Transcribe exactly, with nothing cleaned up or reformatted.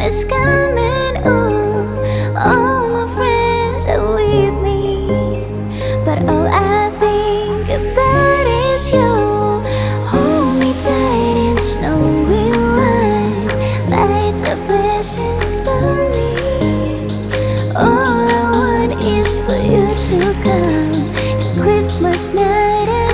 is coming. Ooh, all my friends are with me, but all I think about is you. Hold me tight in snowy white, lights are flashing slowly. All I want is for you to come, and Christmas night.